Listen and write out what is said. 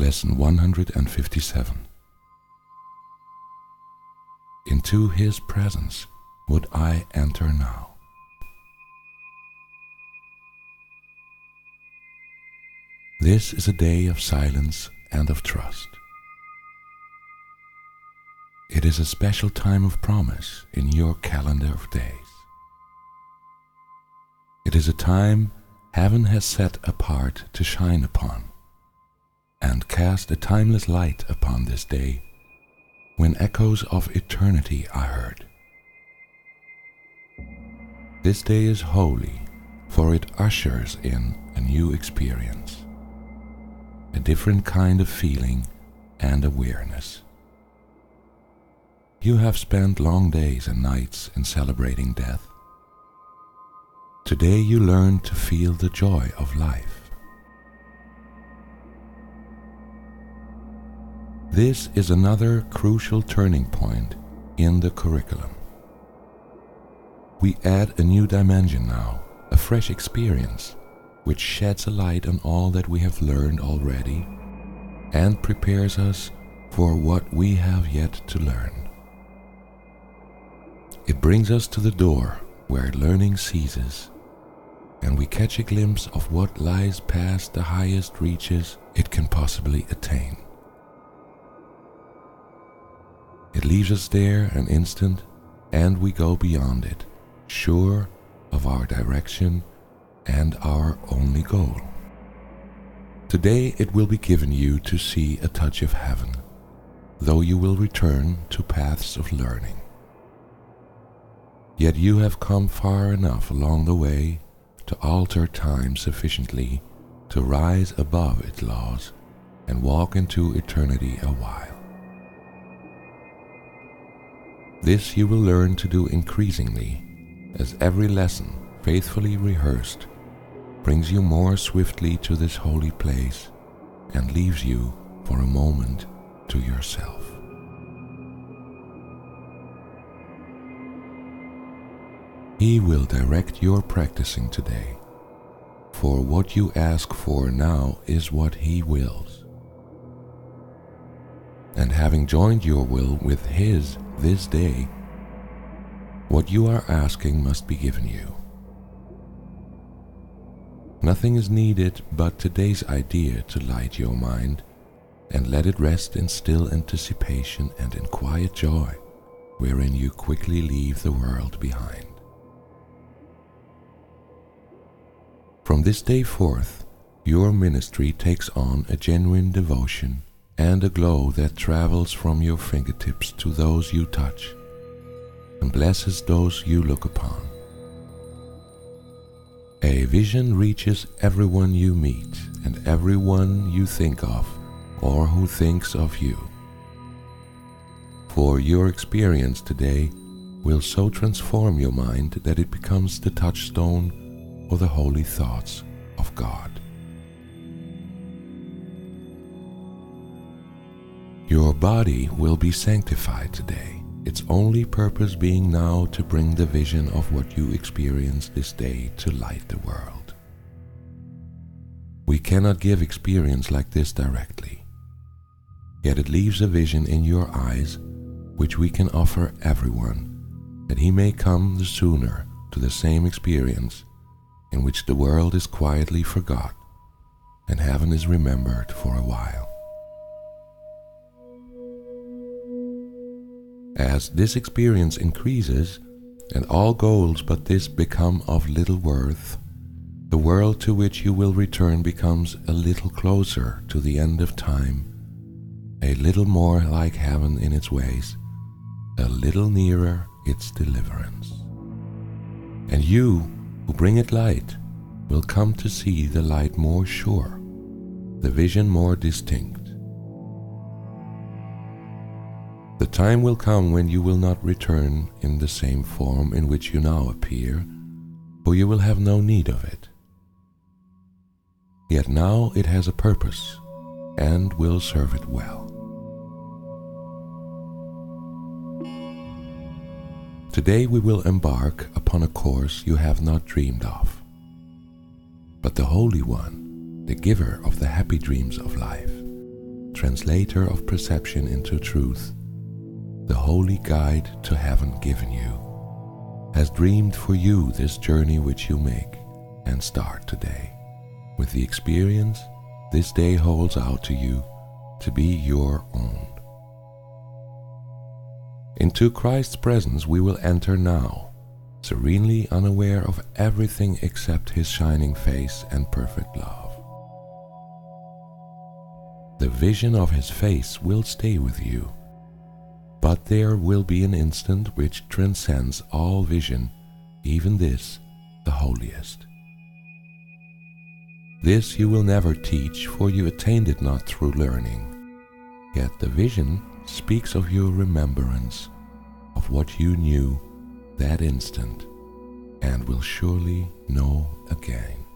Lesson 157. Into His presence would I enter now. This is a day of silence and of trust. It is a special time of promise in your calendar of days. It is a time heaven has set apart to shine upon and cast a timeless light upon this day when echoes of eternity are heard. This day is holy, for it ushers in a new experience, a different kind of feeling and awareness. You have spent long days and nights in celebrating death. Today you learn to feel the joy of life. This is another crucial turning point in the curriculum. We add a new dimension now, a fresh experience, which sheds a light on all that we have learned already and prepares us for what we have yet to learn. It brings us to the door where learning ceases, and we catch a glimpse of what lies past the highest reaches it can possibly attain. It leaves us there an instant, and we go beyond it, sure of our direction and our only goal. Today it will be given you to see a touch of heaven, though you will return to paths of learning. Yet you have come far enough along the way to alter time sufficiently to rise above its laws and walk into eternity a while. This you will learn to do increasingly, as every lesson, faithfully rehearsed, brings you more swiftly to this holy place and leaves you for a moment to yourself. He will direct your practicing today, for what you ask for now is what He wills. And having joined your will with His this day, what you are asking must be given you. Nothing is needed but today's idea to light your mind and let it rest in still anticipation and in quiet joy, wherein you quickly leave the world behind. From this day forth, your ministry takes on a genuine devotion and a glow that travels from your fingertips to those you touch and blesses those you look upon. A vision reaches everyone you meet and everyone you think of or who thinks of you. For your experience today will so transform your mind that it becomes the touchstone for the holy thoughts of God. Your body will be sanctified today, its only purpose being now to bring the vision of what you experience this day to light the world. We cannot give experience like this directly, yet it leaves a vision in your eyes which we can offer everyone, that he may come the sooner to the same experience in which the world is quietly forgot and heaven is remembered for a while. As this experience increases and all goals but this become of little worth, the world to which you will return becomes a little closer to the end of time, a little more like heaven in its ways, a little nearer its deliverance. And you who bring it light will come to see the light more sure, the vision more distinct. The time will come when you will not return in the same form in which you now appear, for you will have no need of it. Yet now it has a purpose and will serve it well. Today we will embark upon a course you have not dreamed of, but the Holy One, the giver of the happy dreams of life, translator of perception into truth, the holy guide to heaven given you, has dreamed for you this journey which you make and start today, with the experience this day holds out to you to be your own. Into Christ's presence we will enter now, serenely unaware of everything except His shining face and perfect love. The vision of His face will stay with you, but there will be an instant which transcends all vision, even this, the holiest. This you will never teach, for you attained it not through learning. Yet the vision speaks of your remembrance of what you knew that instant and will surely know again.